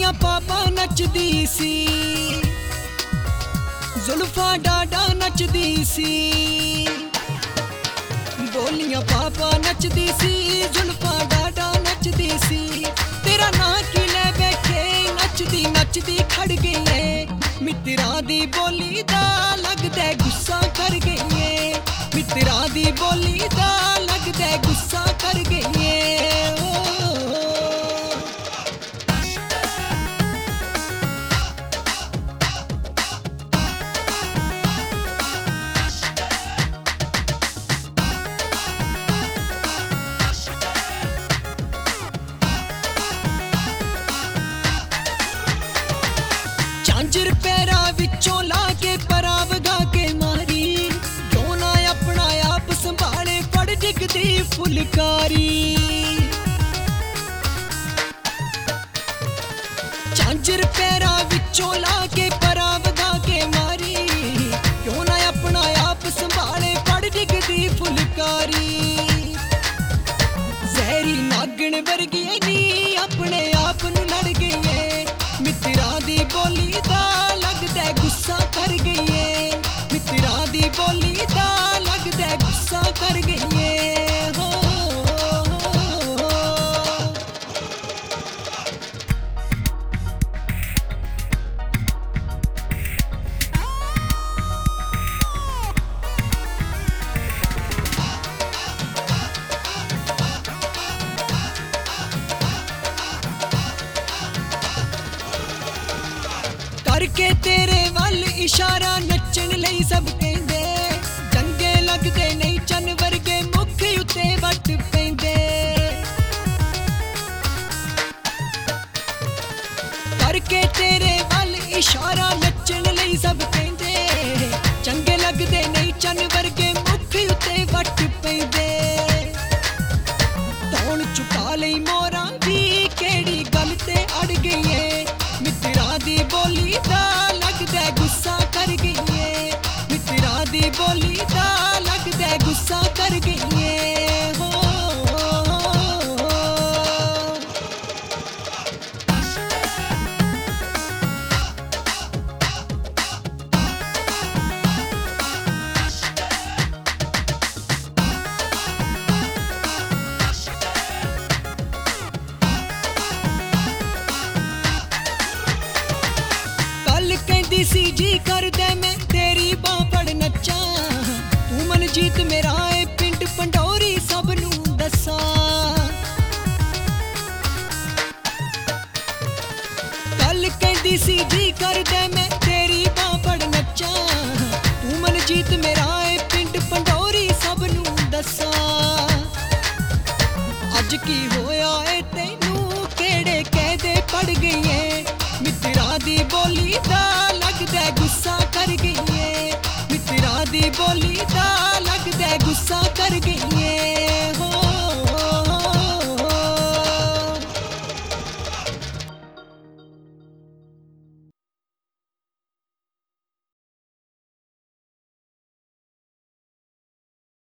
ਬੋਲੀਆਂ ਪਾਪਾ ਨੱਚਦੀ ਸੀ, ਜ਼ੁਲਫਾਂ ਡਾਡਾ ਨੱਚਦੀ ਸੀ। ਬੋਲੀਆਂ ਪਾਪਾ ਨੱਚਦੀ ਸੀ, ਜ਼ੁਲਫਾਂ ਡਾਡਾ ਨੱਚਦੀ ਸੀ। ਤੇਰਾ ਨਾਂ ਕੀ ਲੈ ਬੈਠੇ ਨੱਚਦੀ ਨੱਚਦੀ ਖੜ ਗਈ ਏ। ਮਿੱਤਰਾਂ ਦੀ ਬੋਲੀ ਦਾ ਲੱਗਦਾ ਗੁੱਸਾ ਕਰ ਗਈ ਏ। ਮਿੱਤਰਾਂ ਦੀ ਬੋਲੀ ਦਾ ਲੱਗਦਾ ਗੁੱਸਾ ਕਰ ਗਈ ਏ। ਝਾਂਜਰ ਪੈਰਾਂ ਵਿੱਚੋਂ ਲਾ ਕੇ ਪਰਾਂ ਵਗਾ ਕੇ ਮਾਰੀ, ਕਿਉਂ ਨਾ ਆਪਣਾ ਆਪ ਸੰਭਾਲੇ ਫੜ ਡਿੱਗਦੀ ਫੁਲਕਾਰੀ। ਝਾਂਜਰ ਪੈਰਾਂ ਵਿੱਚੋਂ ਲਾ ਕੇ ਪਰਾਂ ਵਗਾ ਕੇ ਮਾਰੀ, ਕਿਉਂ ਨਾ ਆਪਣਾ ਆਪ ਸੰਭਾਲੇ ਫੜ ਡਿੱਗਦੀ ਫੁਲਕਾਰੀ। ਜ਼ਹਿਰੀ ਨਾਗਣ ਵਰਗੀ ਨੀ ਆਪਣੇ ਆਪ ਨੂੰ ਲੜ ਗਈ ਏ। ਮਿੱਤਰਾਂ ਦੀ ਬੋਲੀ ਦਾ ਲੱਗਦਾ ਗੁੱਸਾ ਕਰ ਗਈ ਏ। ਮਿੱਤਰਾਂ ਦੀ ਬੋਲੀ ਦਾ ਲੱਗਦਾ ਗੁੱਸਾ ਕਰ ਗਈ ਏ। ਕਰਕੇ ਤੇਰੇ ਵੱਲ ਇਸ਼ਾਰਾ ਨੱਚਣ ਲਈ ਸਭ ਕਹਿੰਦੇ, ਚੰਗੇ ਲੱਗਦੇ ਨਹੀਂ ਚੰਨ ਵਰਗੇ ਮੁੱਖ ਉੱਤੇ ਵੱਟ ਪੈਂਦੇ। ਕਰਕੇ ਤੇਰੇ ਵੱਲ ਇਸ਼ਾਰਾ ਨੱਚਣ ਲਈ ਸਭ ਕਹਿੰਦੇ, ਚੰਗੇ ਲੱਗਦੇ ਨਹੀਂ ਚੰਨ ਵਰਗੇ ਮੁੱਖ ਉੱਤੇ ਵੱਟ ਪੈਂਦੇ। ਧੌਣ ਚੁਕਾ ਲਈ ਮੋਰਾਂ ਦੀ ਕਿਹੜੀ ਗੱਲ ਤੇ ਅੜ ਗਈ ਏ। ਮਿੱਤਰਾਂ ਦੀ ਬੋਲੀ ਦਾ ਲੱਗਦਾ ਗੁੱਸਾ ਕਰ ਗਈ ਏ। ਮਿੱਤਰਾਂ ਦੀ ਬੋਲੀ ਦਾ ਲੱਗਦਾ ਗੁੱਸਾ ਕਰ ਗਈ ਏ। ਕਹਿੰਦੀ ਸੀ ਜੀ ਕਰਦਾ ਮੈਂ ਤੇਰੀ ਬਾਂਹ ਫੜ ਨੱਚਾਂ, ਤੂੰ ਮਨਜੀਤ ਮੇਰਾ ਏ ਪਿੰਡ ਪੰਡੋਰੀ ਸਭ ਨੂੰ ਦੱਸਾਂ। ਕੱਲ ਕਹਿੰਦੀ ਸੀ ਜੀ ਕਰਦਾ ਮੈਂ ਤੇਰੀ ਬਾਂਹ ਫੜ ਨੱਚਾਂ, ਤੂੰ ਮਨਜੀਤ ਮੇਰਾ ਏ ਪਿੰਡ ਪੰਡੋਰੀ ਸਭ ਨੂੰ ਦੱਸਾਂ। ਅੱਜ ਕੀ ਹੋਇਆ